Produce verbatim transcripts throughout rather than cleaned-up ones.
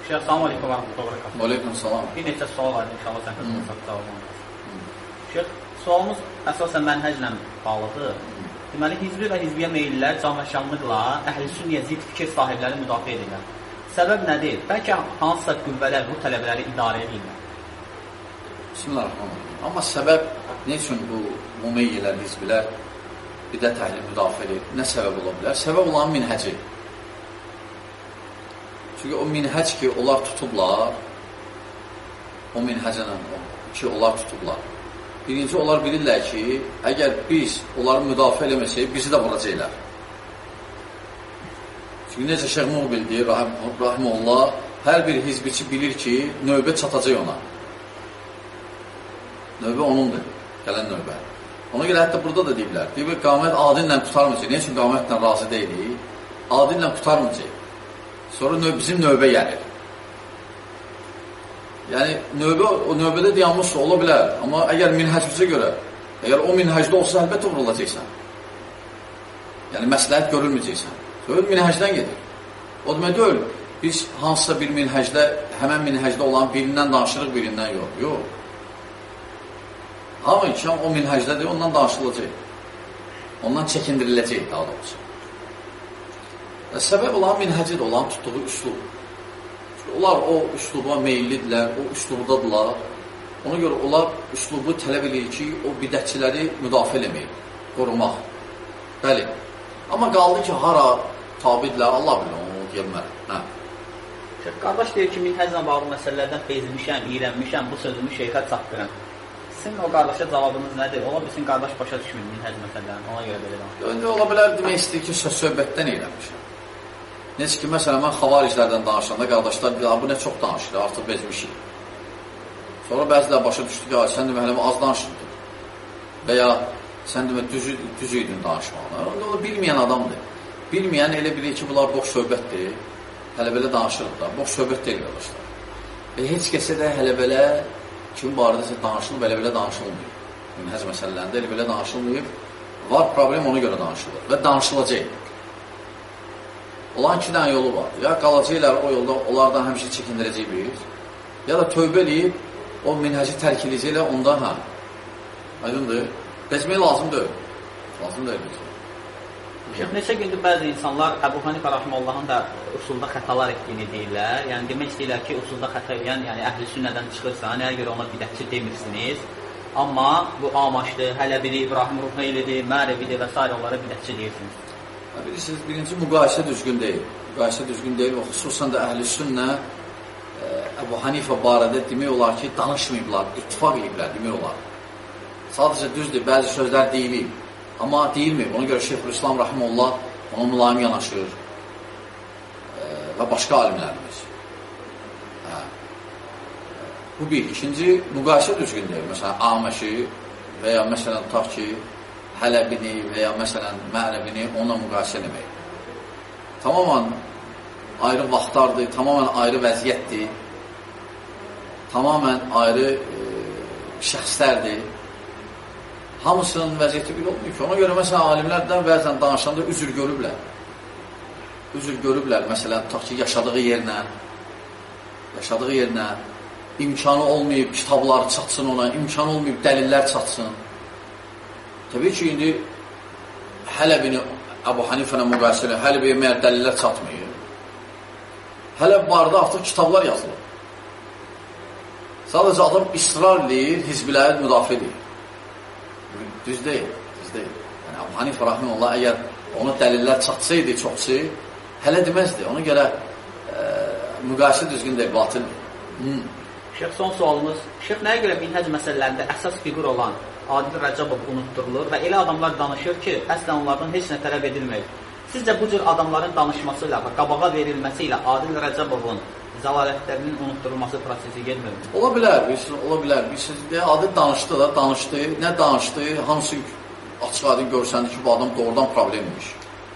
Şeyh, salam aleykum və rəhmətullah və bərəkatuh. Aleyküm salam. Bir neçə sual var, inşallah sən qısmırsan cavab olmasın. Şeyh, sualımız əsasən mənhəclə bağlıdır. Deməli, hizbi və hizbiyə meyllər cəmaşanlıqla əhl-i sünniyə zidd fikir sahibləri müdafiə edirlər. Səbəb nədir? Bəlkə hansısa qüvvələr bu tələbələri idarə edirlər. Bismillahirrahmanirrahim. Amma səbəb ne üçün bu mumeyyələr, hizbilər bidət əhli müdafiə edir? Nə səbəb ola bilər? Səbəb olan minhəci. Çünki o minhəc ki, onlar tutublar, o minhəclə ki, onlar tutublar. Birinci, onlar bilirlər ki, əgər biz onları müdafiə eləməsək, bizi də vuracaqlar. Çünki necə Şeyh Muqbil deyir, rahimullah, hər bir hizbiçi bilir ki, növbə çatacaq ona. Növbə onundur, gələn növbə. Ona görə hətta burada da deyiblər, deyiblər, qamət adillə qutarmayacaq. Nə üçün qamətlə razı deyilik? Adillə qutarmayacaq. Sonra növ, bizim növbə gəlir. Yəni, növbə, o növbədə dayanmış ola bilər. Amma əgər minhəcimizə görə, əgər o minhəcdə olsa, əlbəttə vurulacaqsan. Yəni, məsləhət görülməyəcəksən. Söz minhəcdən gedir. O demək deyil, biz hansısa bir minhəcdə, həmən minhəcdə olan birindən danışırıq, birindən yox. Yox. Hamı ki, o minhəcdədir, ondan danışılacaq. Ondan çəkindiriləcək, daha doğrusu. Və səbəb olan minhəcid olan tutduğu üslub. Çünki onlar o üsluba meyillidirlər, o üslubdadırlar. Ona görə onlar üslubu tələb edir ki, o bidətçiləri müdafiə eləməyib, qorumaq. Bəli. Amma qaldı ki, hara tabidirlər, Allah bilir, onu deyəmlər. Hə. Qardaş deyir ki, minhəclə bağlı məsələlərdən feyzmişəm, iyrənmişəm, bu sözümü şeyxə çatdırım. Sizin o qardaşa cavabınız nədir? Ola bilsin, qardaş başa düşmür minhəc məsələlərini, ona görə belə danışır. Ola bilər, demək istəyir ki, söz-söhbətdən iyrənmişəm. Necə ki, məsələn, mən xavariclərdən danışanda qardaşlar deyir, bu nə çox danışır, artıq bezmişik. Sonra bəzilər başa düşdü ki, sən demə, hələ az danışırdın. Və ya sən demə, düz idin danışmaqlar. Onda o bilməyən adamdır. Bilməyən elə bilir ki, bunlar boş söhbətdir. Hələ belə danışırıq da. Boş söhbət deyil qardaşlar. Və heç kəsə də hələ belə kim barədə danışılıb, elə belə danışılmıyor. Minhəc məsələlərində elə belə danışılmıyor. Var problem, ona görə danışılır. Və danışılacaq. Olan iki dənə yolu var. Ya qalacaqlar o yolda, onlardan həmişə çəkindirəcək biz. Ya da tövbə eləyib, o minhəci tərk edəcəklər, ondan hə. Aydındır. Bezmək lazım deyil. Lazım deyil. Şeyh, neçə gündür bəzi insanlar Əbu Hanifə Rahiməllahın da usulda xətalar etdiyini deyirlər. Yəni, demək istəyirlər ki, usulda xəta edən, yəni əhl-i sünnədən çıxırsa, nəyə görə ona bidətçi demirsiniz? Amma bu Amaşdır, Hələbidir, İbrahim Ruheylidir, Mərividir və s. onlara bidətçi deyirsiniz. Bilirsiniz, birinci müqayisə düzgün deyil. Müqayisə düzgün deyil və xüsusən də əhl-i sünnə Əbu Hanifə barədə demək olar ki, danışmayıblar, ittifaq ediblər, demək olar. Sadəcə düzdür, bəzi sözlər deyilib. Amma deyilməyib. Ona görə Şeyxülislam Rahimullah ona mülayim yanaşır və başqa alimlərimiz. Hə. Bu bir. İkinci, müqayisə düzgün deyil. Məsələn, Aməşi və ya məsələn, tutaq ki, Hələbini və ya məsələn, Mərəbini onunla müqayisə eləmək. Tamamən ayrı vaxtlardır, tamamən ayrı vəziyyətdir, tamamən ayrı e, şəxslərdir. Hamısının vəziyyəti bir olmuyor ki. Ona görə məsələn, alimlərdən bəzən danışanda üzr görüblər. Üzr görüblər, məsələn, tutaq ki, yaşadığı yerinə, yaşadığı yerinə imkanı olmayıb, kitablar çatsın ona, imkanı olmayıb, dəlillər çatsın. Təbii ki, indi Hələbini Əbu Hanifənə müqayisə ilə, Hələbiyə məyər dəlillər çatmıyor. Hələb barədə artıq kitablar yazılır. Sadəcə adam israr edir, hizbiləri müdafiə edir. Düz deyil, düz deyil. Yəni, Əbu Hanifə Rahimullah əgər ona dəlillər çatsaydı çoxsu, hələ deməzdi. Ona görə e, müqayisə düzgün deyil, batıldır. Hmm. Şeyh, son sualımız. Şeyh, nəyə görə minhəc məsələlərində əsas fiqur olan Adil Rəcəbov unutdurulur və elə adamlar danışır ki, əslən onlardan heç nə tələb edilmir. Sizcə bu cür adamların danışması ilə və qabağa verilməsi ilə Adil Rəcəbovun zəlalətlərinin unutdurulması prosesi gelmir mi? Ola bilər, bilirsiniz, ola bilər. Bilirsiniz, Adil danışdı da, danışdı. Nə danışdı? Hansı açıq aydın görsəndi ki, bu adam doğrudan problemmiş.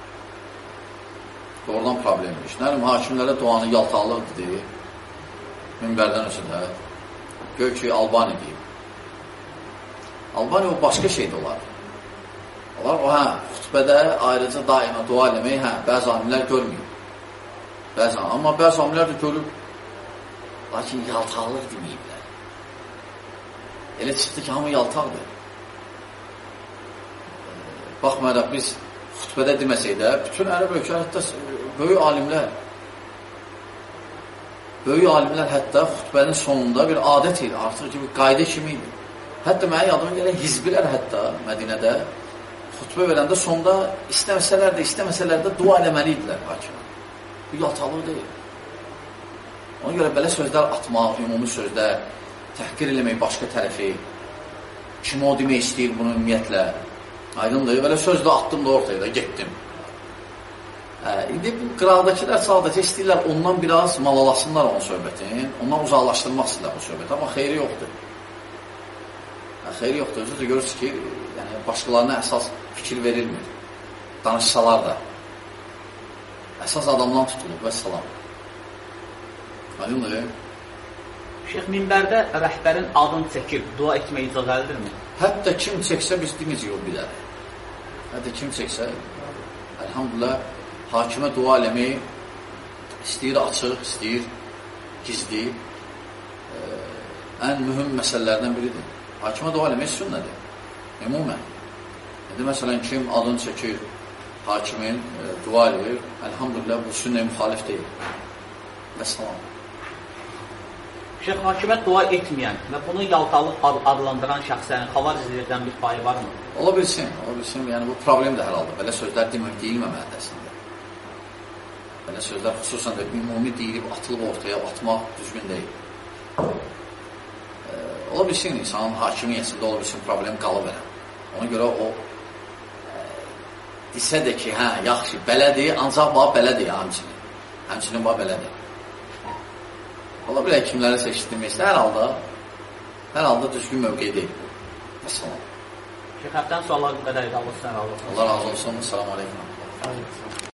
Doğrudan problemmiş. Nərim, hakimlərə duanı yaltaqlıqdır, minbərdən ötürü. Gör ki, Albani deyib. Albani o başqa şeydə olar. Olar o, hə, xütbədə ayrıca daima dua eləmək, hə, bəzi alimlər görməyib. Bəzi, amma bəzi alimlər də görüb, Lakin yaltaqlıq deməyiblər. Elə çıxdı ki, hamı yaltaqdır. Baxmayaraq biz xütbədə deməsək də, bütün ərəb ölkələr, hətta böyük alimlər, böyük alimlər hətta xütbənin sonunda bir adət idi, artıq ki, bir qayda kimi idi. Hətta mənə yadıma gələn hizbilər hətta Mədinədə xütbə verəndə sonda istəməsələr də, istəməsələr də dua eləməli idilər hakimə. Bu yaltaqlıq deyil. Ona görə belə sözlər atmaq, ümumi sözlər, təhqir eləmək başqa tərəfi, kim o demək istəyir bunu ümumiyyətlə, aydındır, belə sözlə atdım da ortaya da, getdim. Hə, indi bu qıraqdakilər sadəcə istəyirlər, ondan biraz malalasınlar onun söhbətin, ondan uzaqlaşdırmaq istəyirlər bu söhbət, amma xeyri yoxdur. Hə, xeyri yoxdur, özü də görürsünüz ki, yəni, başqalarına əsas fikir verilmir, danışsalar da. Əsas adamdan tutulub və salam. Aydındır. Şeyx, minbərdə rəhbərin adını çəkib dua etmək icazəlidirmi? Hətta kim çəksə biz deməyəcək o bilərik. Hətta kim çəksə, əlhamdülillah, hakimə dua eləmək istəyir açıq, istəyir gizli, ə, ən mühüm məsələlərdən biridir. Hakimə dua eləmək sünnədir, ümumən. İndi, məsələn, kim adını çəkir, hakimin ə, dua edir, əlhamdülillah, bu sünnəyə müxalif deyil. Və salam. Şeyx, hakimə dua etməyən və bunu yaltaqlıq adlandıran şəxslərin xavariclərdən bir payı varmı? Ola bilsin, ola bilsin. Yəni, bu problem də hər halda. Belə sözlər demək deyilməməlidir əslində. Belə sözlər xüsusən də ümumi deyilib, atılıb ortaya atmaq düzgün deyil. E, ola bilsin, insanın hakimiyyəsində ola bilsin, problem qalıb elə. Ona görə o e, desə də ki, hə, yaxşı, belədir, ancaq bax, belədir, həmçinin. Həmçinin bax, belədir. Ola bilər kimləri seçdirməksə, hər halda, hər halda düzgün mövqeyi deyil. Əssalam. Şeyx, həftənin sualları bu qədər idi. Allah sizə razı olsun. Allah razı olsun. Selamun aleyküm.